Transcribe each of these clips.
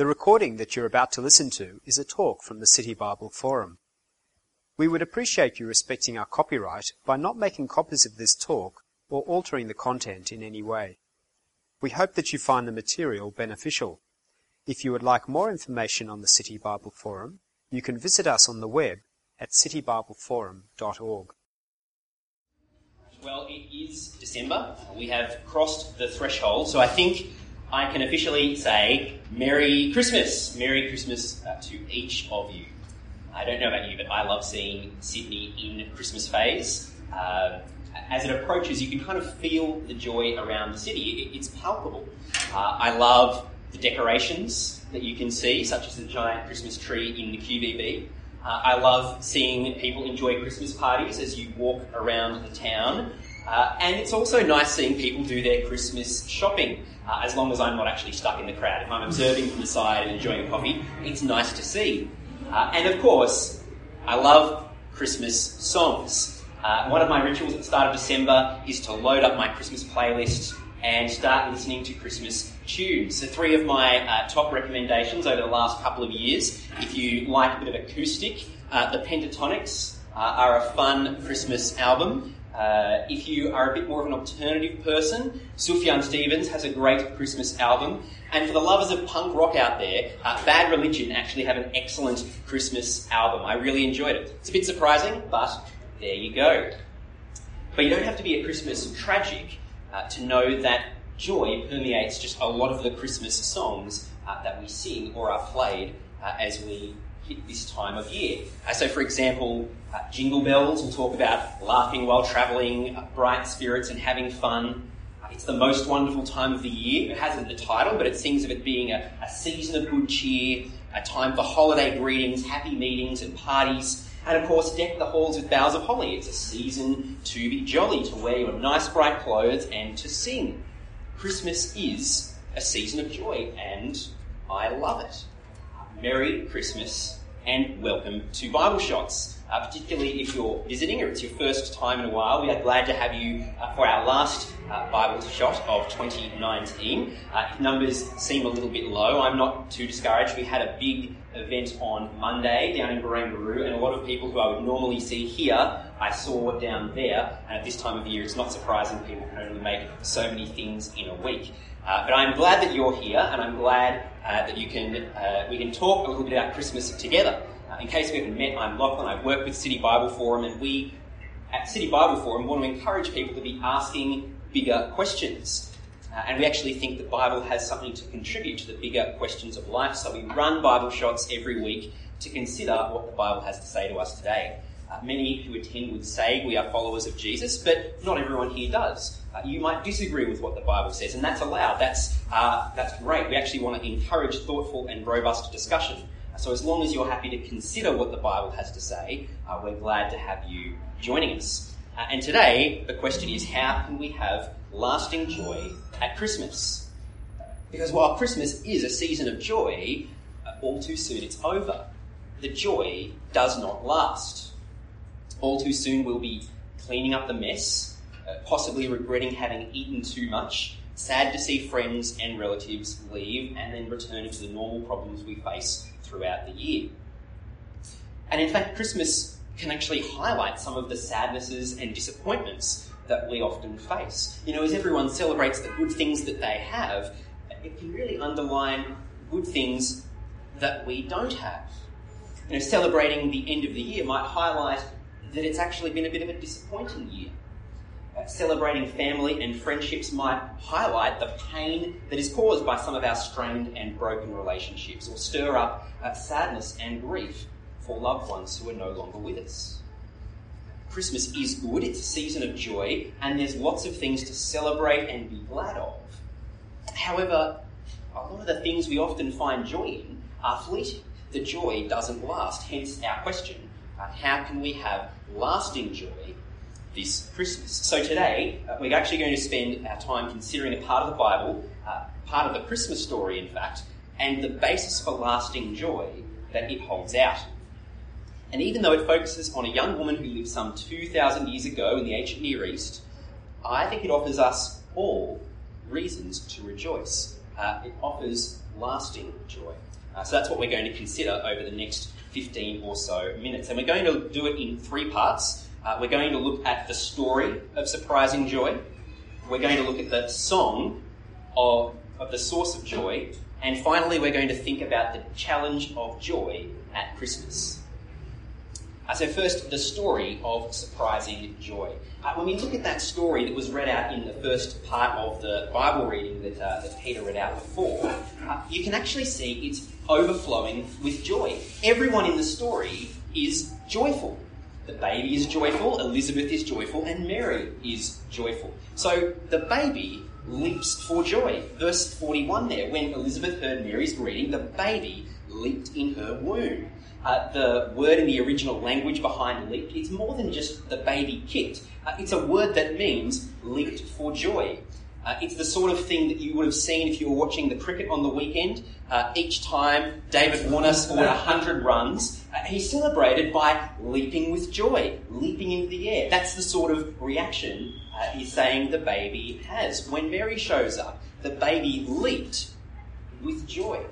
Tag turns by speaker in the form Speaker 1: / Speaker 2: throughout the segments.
Speaker 1: The recording that you're about to listen to is a talk from the City Bible Forum. We would appreciate you respecting our copyright by not making copies of this talk or altering the content in any way. We hope that you find the material beneficial. If you would like more information on the City Bible Forum, you can visit us on the web at citybibleforum.org.
Speaker 2: Well, it is December. We have crossed the threshold, so I think I can officially say Merry Christmas. Merry Christmas to each of you. I don't know about you, but I love seeing Sydney in Christmas phase. As it approaches, you can kind of feel the joy around the city. It's palpable. I love the decorations that you can see, such as the giant Christmas tree in the QBB. I love seeing people enjoy Christmas parties as you walk around the town. And it's also nice seeing people do their Christmas shopping, as long as I'm not actually stuck in the crowd. If I'm observing from the side and enjoying a coffee, it's nice to see. And of course, I love Christmas songs. One of my rituals at the start of December is to load up my Christmas playlist and start listening to Christmas tunes. So 3 of my top recommendations over the last couple of years. If you like a bit of acoustic, the Pentatonics are a fun Christmas album. If you are a bit more of an alternative person, Sufjan Stevens has a great Christmas album. And for the lovers of punk rock out there, Bad Religion actually have an excellent Christmas album. I really enjoyed it. It's a bit surprising, but there you go. But you don't have to be a Christmas tragic to know that joy permeates just a lot of the Christmas songs that we sing or are played as we hit this time of year. So for example, Jingle Bells will talk about laughing while travelling, bright spirits and having fun. It's the most wonderful time of the year. It has the title, but it sings of it being a season of good cheer, a time for holiday greetings, happy meetings and parties. And of course, deck the halls with boughs of holly. It's a season to be jolly, to wear your nice bright clothes and to sing. Christmas is a season of joy, and I love it. Merry Christmas and welcome to Bible Shots. Particularly if you're visiting or it's your first time in a while, we are glad to have you for our last Bible Shot of 2019. If numbers seem a little bit low, I'm not too discouraged. We had a big event on Monday down in Barangaroo, and a lot of people who I would normally see here, I saw down there. And at this time of year, it's not surprising people can only make so many things in a week. But I'm glad that you're here, and I'm glad that we can talk a little bit about Christmas together. In case we haven't met, I'm Lachlan. I work with City Bible Forum, and we at City Bible Forum want to encourage people to be asking bigger questions. And we actually think the Bible has something to contribute to the bigger questions of life, so we run Bible Shots every week to consider what the Bible has to say to us today. Many who attend would say we are followers of Jesus, but not everyone here does. You might disagree with what the Bible says, and that's allowed. That's great. We actually want to encourage thoughtful and robust discussion. So as long as you're happy to consider what the Bible has to say, we're glad to have you joining us. And today, the question is, how can we have lasting joy at Christmas? Because while Christmas is a season of joy, all too soon it's over. The joy does not last. All too soon we'll be cleaning up the mess, possibly regretting having eaten too much, sad to see friends and relatives leave, and then returning to the normal problems we face throughout the year. And in fact, Christmas can actually highlight some of the sadnesses and disappointments that we often face. You know, as everyone celebrates the good things that they have, it can really underline good things that we don't have. You know, celebrating the end of the year might highlight that it's actually been a bit of a disappointing year. Celebrating family and friendships might highlight the pain that is caused by some of our strained and broken relationships, or stir up sadness and grief for loved ones who are no longer with us. Christmas is good, it's a season of joy, and there's lots of things to celebrate and be glad of. However, a lot of the things we often find joy in are fleeting. The joy doesn't last, hence our question, how can we have lasting joy this Christmas? So today, we're actually going to spend our time considering a part of the Bible, part of the Christmas story in fact, and the basis for lasting joy that it holds out. And even though it focuses on a young woman who lived some 2,000 years ago in the ancient Near East, I think it offers us all reasons to rejoice. it offers lasting joy. So that's what we're going to consider over the next 15 or so minutes. And we're going to do it in three parts. We're going to look at the story of surprising joy. We're going to look at the song of the source of joy. And finally, we're going to think about the challenge of joy at Christmas. So first, the story of surprising joy. When we look at that story that was read out in the first part of the Bible reading that Peter read out before, you can actually see it's overflowing with joy. Everyone in the story is joyful. The baby is joyful, Elizabeth is joyful, and Mary is joyful. So the baby leaps for joy. Verse 41 there, when Elizabeth heard Mary's greeting, the baby leaped in her womb. The word in the original language behind leaped, it's more than just the baby kicked. It's a word that means leaped for joy. It's the sort of thing that you would have seen if you were watching the cricket on the weekend. Each time David Warner scored 100 runs, he celebrated by leaping with joy, leaping into the air. That's the sort of reaction he's saying the baby has. When Mary shows up, the baby leaped with joy.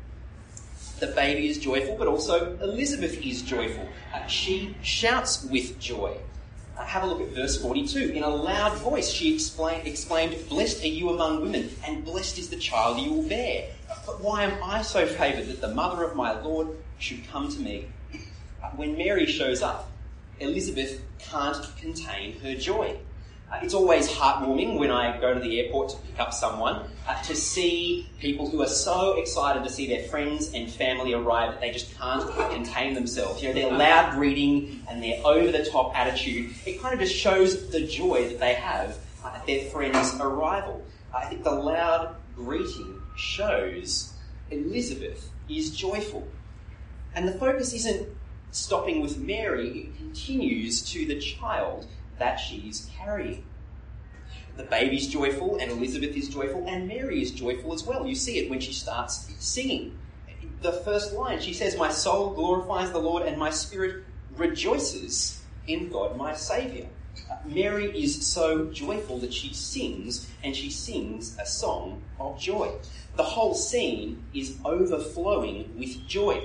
Speaker 2: The baby is joyful, but also Elizabeth is joyful. She shouts with joy. Have a look at verse 42. In a loud voice she exclaimed, "Blessed are you among women, and blessed is the child you will bear. But why am I so favoured that the mother of my Lord should come to me?" When Mary shows up, Elizabeth can't contain her joy. It's always heartwarming when I go to the airport to pick up someone to see people who are so excited to see their friends and family arrive that they just can't contain themselves. You know, their loud greeting and their over-the-top attitude, it kind of just shows the joy that they have at their friend's arrival. I think the loud greeting shows Elizabeth is joyful. And the focus isn't stopping with Mary, it continues to the child that she's carrying. The baby's joyful, and Elizabeth is joyful, and Mary is joyful as well. You see it when she starts singing. The first line, she says, "My soul glorifies the Lord, and my spirit rejoices in God my Saviour." Mary is so joyful that she sings, and she sings a song of joy. The whole scene is overflowing with joy.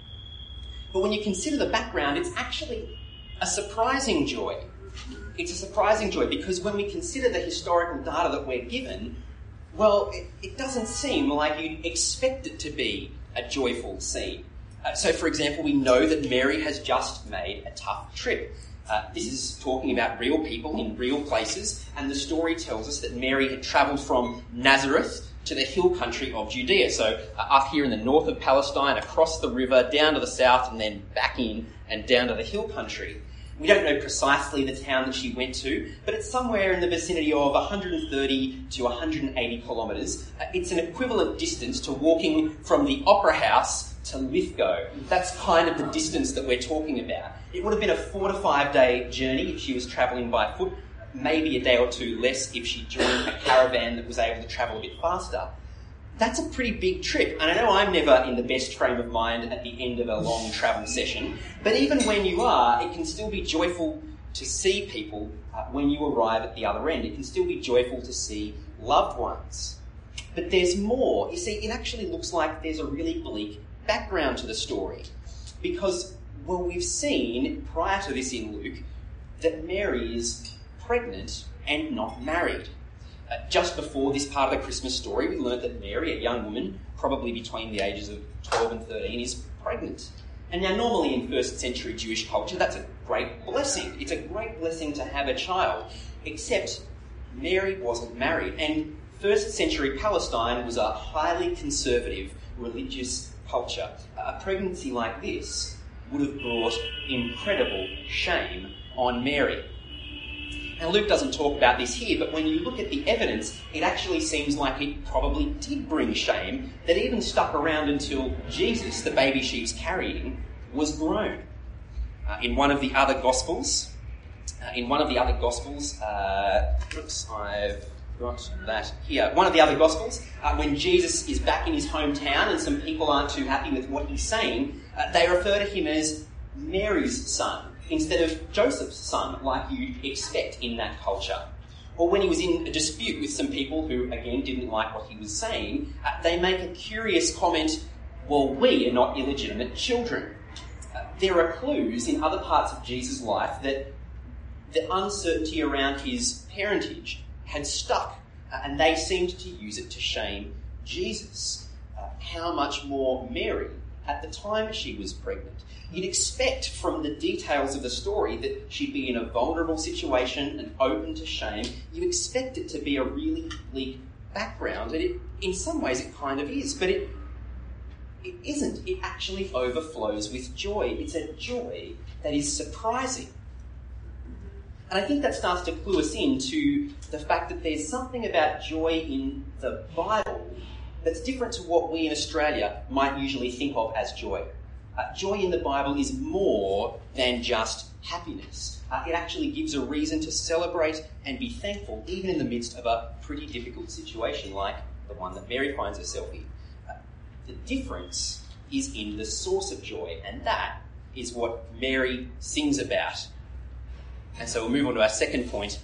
Speaker 2: But when you consider the background, it's actually a surprising joy. It's a surprising joy because when we consider the historical data that we're given, well, it doesn't seem like you'd expect it to be a joyful scene. So, for example, we know that Mary has just made a tough trip. This is talking about real people in real places, and the story tells us that Mary had travelled from Nazareth to the hill country of Judea. So up here in the north of Palestine, across the river, down to the south, and then back in and down to the hill country. We don't know precisely the town that she went to, but it's somewhere in the vicinity of 130 to 180 kilometres. It's an equivalent distance to walking from the Opera House to Lithgow. That's kind of the distance that we're talking about. It would have been a 4 to 5 day journey if she was travelling by foot, maybe a day or two less if she joined a caravan that was able to travel a bit faster. That's a pretty big trip, and I know I'm never in the best frame of mind at the end of a long travel session, but even when you are, it can still be joyful to see people when you arrive at the other end. It can still be joyful to see loved ones. But there's more. You see, it actually looks like there's a really bleak background to the story, because, well, we've seen prior to this in Luke that Mary is pregnant and not married. Just before this part of the Christmas story, we learnt that Mary, a young woman, probably between the ages of 12 and 13, is pregnant. And now normally in first century Jewish culture, that's a great blessing. It's a great blessing to have a child. Except Mary wasn't married. And first century Palestine was a highly conservative religious culture. A pregnancy like this would have brought incredible shame on Mary. Now, Luke doesn't talk about this here, but when you look at the evidence, it actually seems like it probably did bring shame that even stuck around until Jesus, the baby she was carrying, was grown. In one of the other Gospels, I've got that here. One of the other Gospels, when Jesus is back in his hometown and some people aren't too happy with what he's saying, they refer to him as Mary's son, instead of Joseph's son, like you'd expect in that culture. Or when he was in a dispute with some people who, again, didn't like what he was saying, they make a curious comment, well, we are not illegitimate children. There are clues in other parts of Jesus' life that the uncertainty around his parentage had stuck, and they seemed to use it to shame Jesus. How much more Mary, at the time she was pregnant? You'd expect from the details of the story that she'd be in a vulnerable situation and open to shame. You expect it to be a really bleak background, and in some ways it kind of is, but it isn't. It actually overflows with joy. It's a joy that is surprising. And I think that starts to clue us into the fact that there's something about joy in the Bible that's different to what we in Australia might usually think of as joy. Joy in the Bible is more than just happiness. It actually gives a reason to celebrate and be thankful, even in the midst of a pretty difficult situation like the one that Mary finds herself in. The difference is in the source of joy, and that is what Mary sings about. And so we'll move on to our second point,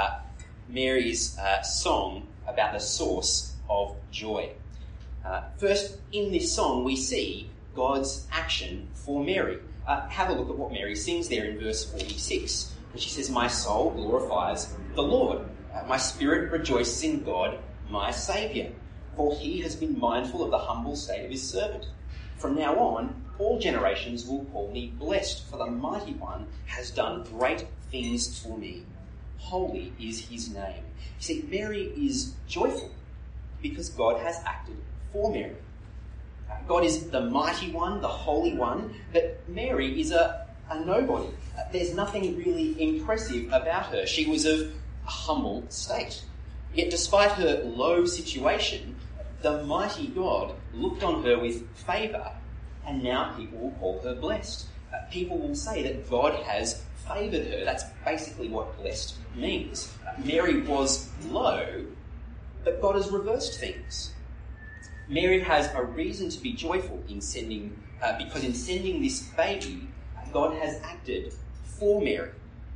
Speaker 2: Mary's song about the source of joy. First, in this song, we see God's action for Mary. Have a look at what Mary sings there in verse 46. And she says, "My soul glorifies the Lord. My spirit rejoices in God, my Saviour. For he has been mindful of the humble state of his servant. From now on, all generations will call me blessed, for the Mighty One has done great things for me. Holy is his name." You see, Mary is joyful because God has acted for Mary. God is the Mighty One, the Holy One, but Mary is a nobody. There's nothing really impressive about her. She was of a humble state. Yet despite her low situation, the mighty God looked on her with favour, and now people will call her blessed. People will say that God has favoured her. That's basically what blessed means. Mary was low, but God has reversed things. Mary has a reason to be joyful because in sending this baby, God has acted for Mary.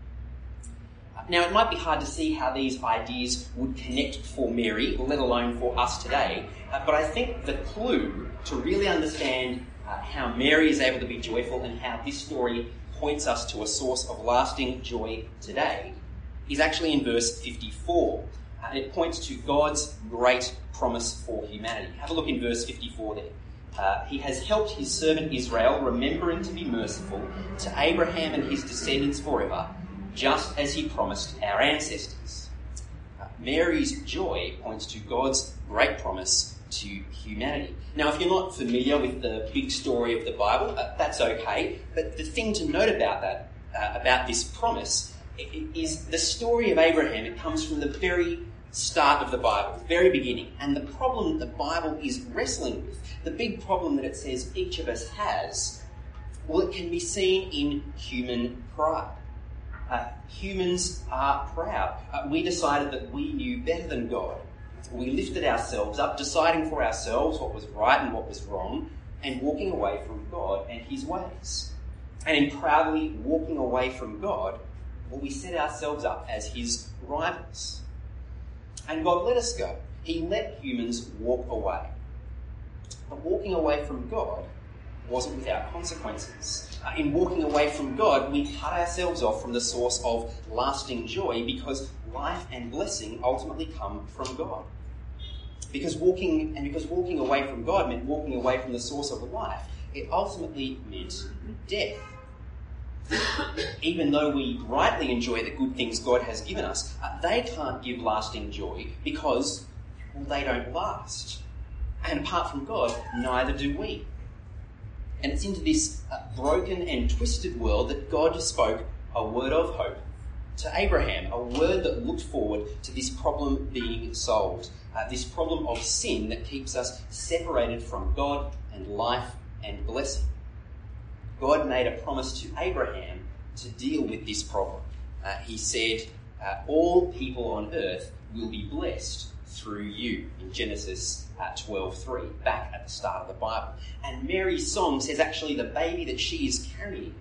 Speaker 2: Now, it might be hard to see how these ideas would connect for Mary, let alone for us today, but I think the clue to really understand how Mary is able to be joyful and how this story points us to a source of lasting joy today is actually in verse 54. It points to God's great promise for humanity. Have a look in verse 54 there. He has helped his servant Israel, remembering to be merciful to Abraham and his descendants forever, just as he promised our ancestors. Mary's joy points to God's great promise to humanity. Now, if you're not familiar with the big story of the Bible, that's okay. But the thing to note about that, about this promise, is the story of Abraham. It comes from the very start of the Bible, the very beginning. And the problem that the Bible is wrestling with, the big problem that it says each of us has, well, it can be seen in human pride. Humans are proud. We decided that we knew better than God. We lifted ourselves up, deciding for ourselves what was right and what was wrong, and walking away from God and his ways. And in proudly walking away from God, well, we set ourselves up as his rivals. And God let us go. He let humans walk away. But walking away from God wasn't without consequences. In walking away from God, we cut ourselves off from the source of lasting joy because life and blessing ultimately come from God. Because walking away from God meant walking away from the source of life, it ultimately meant death. Even though we rightly enjoy the good things God has given us, they can't give lasting joy because, well, they don't last. And apart from God, neither do we. And it's into this broken and twisted world that God spoke a word of hope to Abraham, a word that looked forward to this problem being solved, this problem of sin that keeps us separated from God and life and blessing. God made a promise to Abraham to deal with this problem. He said, all people on earth will be blessed through you, in Genesis 12:3, back at the start of the Bible. And Mary's song says actually the baby that she is carrying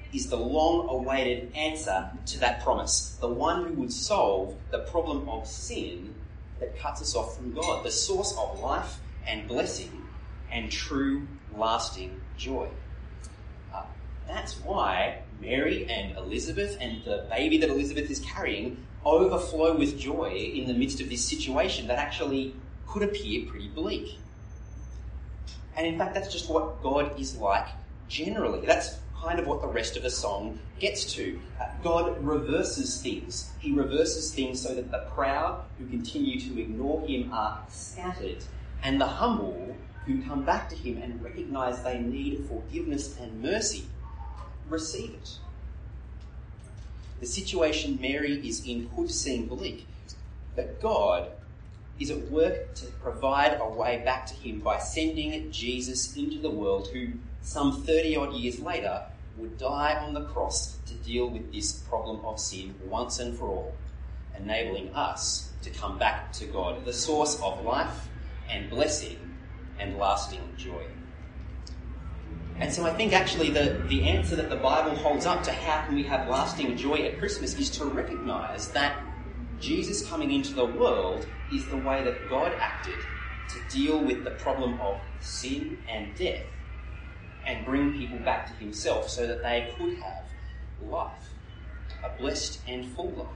Speaker 2: is the long-awaited answer to that promise. The one who would solve the problem of sin that cuts us off from God, the source of life and blessing and true lasting joy. That's why Mary and Elizabeth and the baby that Elizabeth is carrying overflow with joy in the midst of this situation that actually could appear pretty bleak. And in fact, that's just what God is like generally. That's kind of what the rest of the song gets to. God reverses things. He reverses things so that the proud who continue to ignore him are scattered, and the humble who come back to him and recognise they need forgiveness and mercy receive it. The situation Mary is in could seem bleak, but God is at work to provide a way back to him by sending Jesus into the world, who some 30-odd years later would die on the cross to deal with this problem of sin once and for all, enabling us to come back to God, the source of life and blessing and lasting joy. And so I think actually the answer that the Bible holds up to how can we have lasting joy at Christmas is to recognise that Jesus coming into the world is the way that God acted to deal with the problem of sin and death and bring people back to himself so that they could have life, a blessed and full life.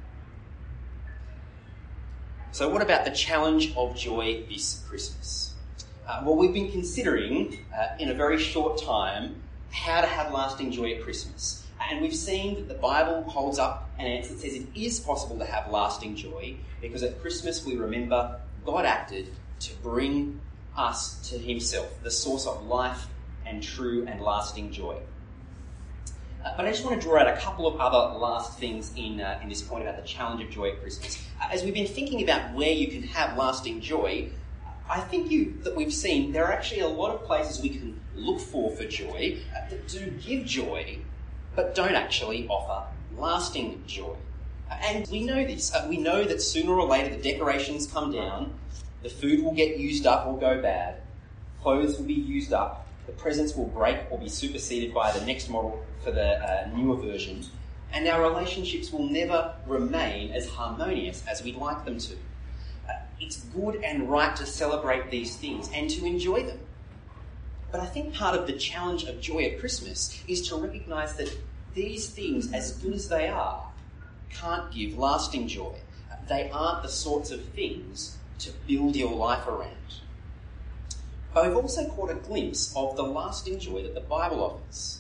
Speaker 2: So what about the challenge of joy this Christmas? Well, we've been considering in a very short time how to have lasting joy at Christmas. And we've seen that the Bible holds up an answer that says it is possible to have lasting joy because at Christmas we remember God acted to bring us to himself, the source of life and true and lasting joy. But I just want to draw out a couple of other last things in this point about the challenge of joy at Christmas. As we've been thinking about where you can have lasting joy, I think that we've seen there are actually a lot of places we can look for joy that do give joy, but don't actually offer lasting joy. And we know this. We know that sooner or later the decorations come down, the food will get used up or go bad, clothes will be used up, the presents will break or be superseded by the next model for the newer version, and our relationships will never remain as harmonious as we'd like them to. It's good and right to celebrate these things and to enjoy them. But I think part of the challenge of joy at Christmas is to recognise that these things, as good as they are, can't give lasting joy. They aren't the sorts of things to build your life around. But we've also caught a glimpse of the lasting joy that the Bible offers.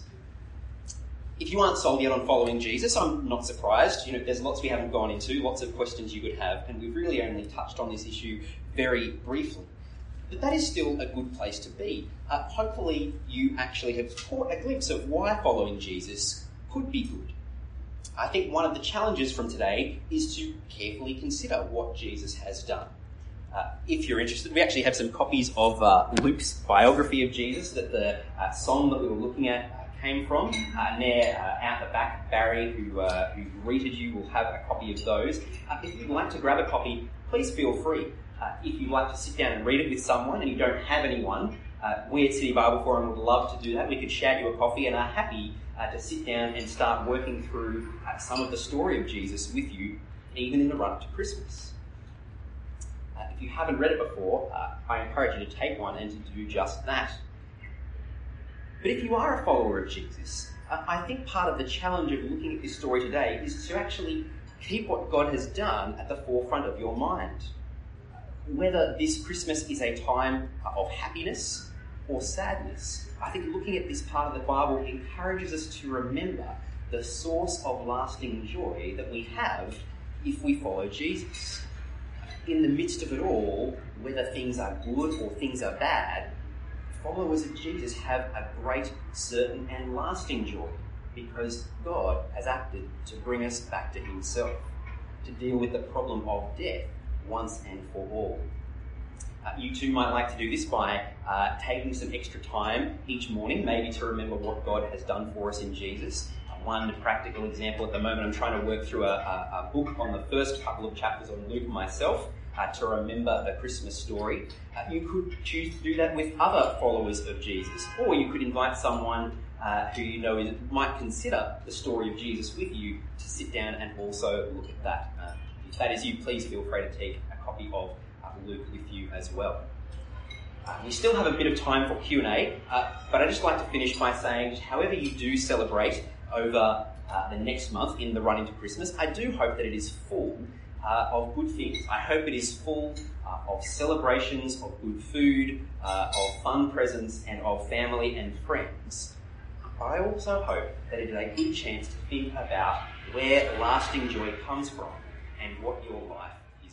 Speaker 2: If you aren't sold yet on following Jesus, I'm not surprised. There's lots we haven't gone into, lots of questions you could have, and we've really only touched on this issue very briefly. But that is still a good place to be. Hopefully you actually have caught a glimpse of why following Jesus could be good. I think one of the challenges from today is to carefully consider what Jesus has done. If you're interested, we actually have some copies of Luke's biography of Jesus that the song that we were looking at came from. And there out the back, Barry, who greeted you, will have a copy of those. If you'd like to grab a copy, please feel free. If you'd like to sit down and read it with someone and you don't have anyone, we at City Bible Forum would love to do that. We could shout you a coffee and are happy to sit down and start working through some of the story of Jesus with you, even in the run-up to Christmas. If you haven't read it before, I encourage you to take one and to do just that. But if you are a follower of Jesus, I think part of the challenge of looking at this story today is to actually keep what God has done at the forefront of your mind. Whether this Christmas is a time of happiness or sadness, I think looking at this part of the Bible encourages us to remember the source of lasting joy that we have if we follow Jesus. In the midst of it all, whether things are good or things are bad, followers of Jesus have a great, certain and lasting joy because God has acted to bring us back to himself, to deal with the problem of death once and for all. You too might like to do this by taking some extra time each morning, maybe to remember what God has done for us in Jesus. One practical example at the moment, I'm trying to work through a book on the first couple of chapters on Luke myself to remember the Christmas story. You could choose to do that with other followers of Jesus, or you could invite someone who you know might consider the story of Jesus with you to sit down and also look at that. If that is you, please feel free to take a copy of Luke with you as well. We still have a bit of time for Q&A, but I'd just like to finish by saying, however you do celebrate over the next month in the run into Christmas, I do hope that it is full of good things. I hope it is full of celebrations, of good food, of fun presents, and of family and friends. But I also hope that it is a good chance to think about where lasting joy comes from and what your life is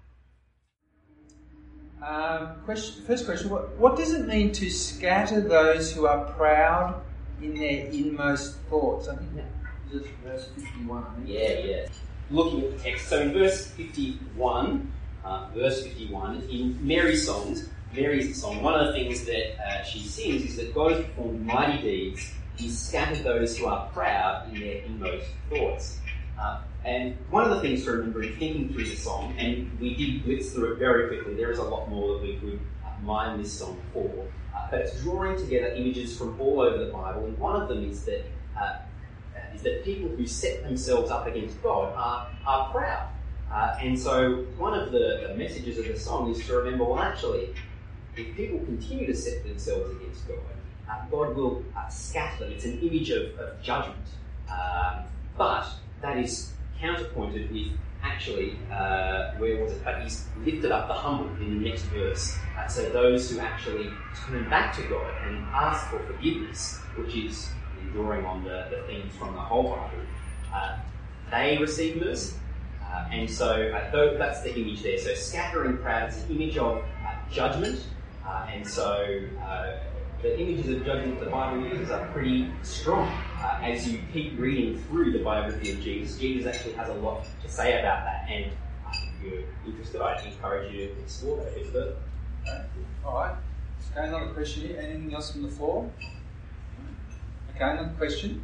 Speaker 2: built.
Speaker 3: First question, what does it mean to scatter those who are proud in their inmost thoughts? I think that is verse 51.
Speaker 2: Yeah. Looking at the text. So in verse 51, in Mary's song, one of the things that she sings is that God has performed mighty deeds. He's scattered those who are proud in their inmost thoughts. And one of the things to remember in thinking through the song, and we did blitz through it very quickly, there is a lot more that we could mine this song for, but it's drawing together images from all over the Bible, and one of them is that people who set themselves up against God are proud. And so one of the messages of the song is to remember, well, actually, if people continue to set themselves against God, God will scatter them. It's an image of judgment. But that is counterpointed with, actually, where was it? But he's lifted up the humble in the next verse. So those who actually turn back to God and ask for forgiveness, which is drawing on the themes from the whole Bible, they receive mercy. And so that's the image there. So scattering proud is an image of judgment. And so the images of judgment the Bible uses are pretty strong. As you keep reading through the biography of Jesus, Jesus actually has a lot to say about that. And if you're interested, I'd encourage you to explore that a bit further.
Speaker 3: Okay. All right. Okay, another question here. Anything else from the floor? Okay, another question.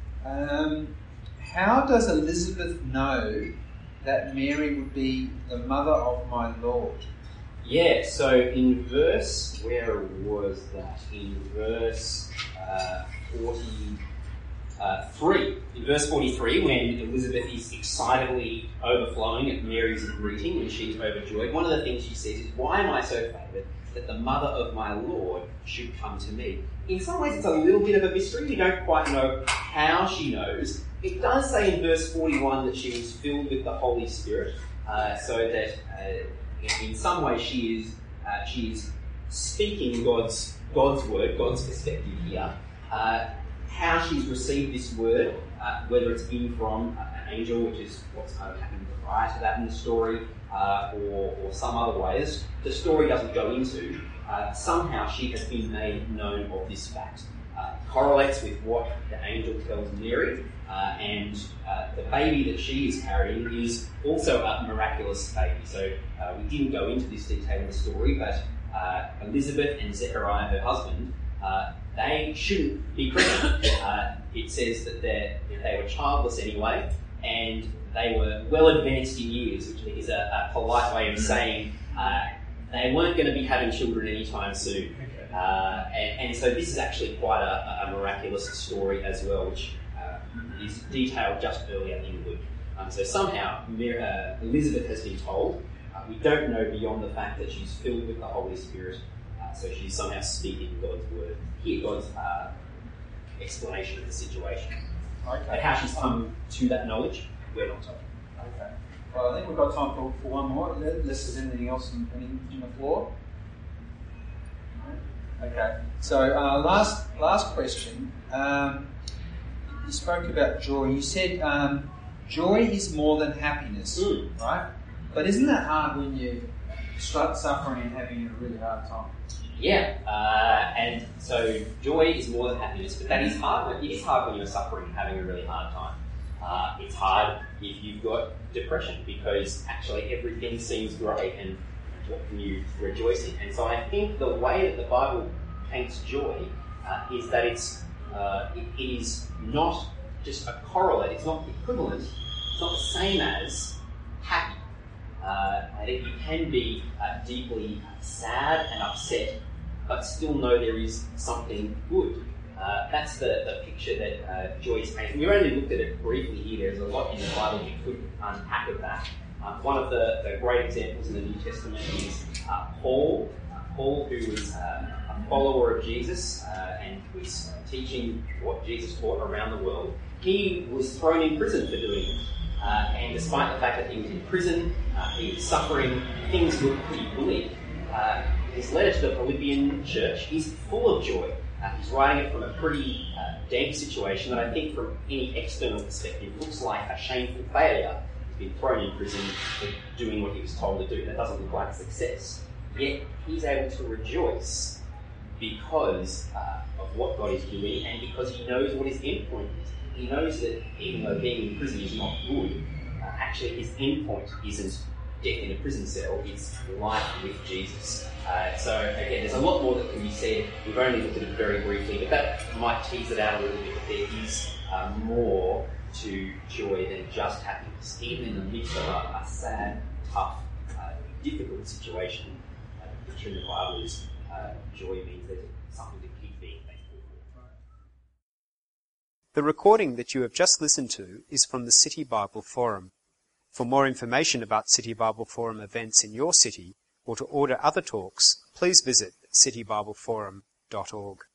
Speaker 3: How does Elizabeth know that Mary would be the mother of my Lord?
Speaker 2: Yeah, so in verse, where was that? In verse 43. In verse 43, when Elizabeth is excitedly overflowing at Mary's greeting when she's overjoyed, one of the things she says is, "Why am I so favoured that the mother of my Lord should come to me?" In some ways, it's a little bit of a mystery. We don't quite know how she knows. It does say in verse 41 that she was filled with the Holy Spirit, so that in some way she is speaking God's word, God's perspective here. How she's received this word, whether it's been from an angel, which is what's kind of happened prior to that in the story, or some other ways, the story doesn't go into. Somehow she has been made known of this fact. Correlates with what the angel tells Mary, and the baby that she is carrying is also a miraculous baby. So we didn't go into this detail in the story, but Elizabeth and Zechariah, her husband, they shouldn't be pregnant. It says that they were childless anyway, and they were well advanced in years, which I think is a polite way of saying they weren't going to be having children anytime soon. And so this is actually quite a miraculous story as well, which is detailed just earlier in Luke. So somehow Elizabeth has been told. We don't know beyond the fact that she's filled with the Holy Spirit, so she's somehow speaking God's word. Here, God's explanation of the situation.
Speaker 3: Okay.
Speaker 2: But how she's come to that knowledge, we're not told.
Speaker 3: Okay. Well, I think we've got time for one more, unless there's anything else in the floor. Okay. So, last question. You spoke about joy. You said joy is more than happiness, right? But isn't that hard when you start suffering and having a really hard time?
Speaker 2: Yeah, and so joy is more than happiness, but that is hard. It is hard when you're suffering and having a really hard time. It's hard if you've got depression, because actually everything seems great and what can you rejoice in? And so I think the way that the Bible paints joy is that it is not just a correlate, it's not equivalent, it's not the same as happy. I think you can be deeply sad and upset, but still know there is something good. That's the picture that Joyce painted. We've only looked at it briefly here. There's a lot in the Bible we could unpack of that. One of the great examples in the New Testament is Paul. Paul, who was a follower of Jesus and was teaching what Jesus taught around the world. He was thrown in prison for doing it. And despite the fact that he was in prison, he was suffering, things looked pretty bleak. His letter to the Philippian church is full of joy. He's writing it from a pretty dank situation that I think from any external perspective looks like a shameful failure. He's been thrown in prison for doing what he was told to do. That doesn't look like success. Yet he's able to rejoice because of what God is doing and because he knows what his end point is. He knows that even though being in prison is not good, actually his end point isn't death in a prison cell, it's life with Jesus. So again, there's a lot more that can be said. We've only looked at it very briefly, but that might tease it out a little bit. That there is more to joy than just happiness. Even in the midst of a sad, tough, difficult situation, the picture in the Bible is joy means there's something to keep being thankful for.
Speaker 1: The recording that you have just listened to is from the City Bible Forum. For more information about City Bible Forum events in your city, or to order other talks, please visit citybibleforum.org.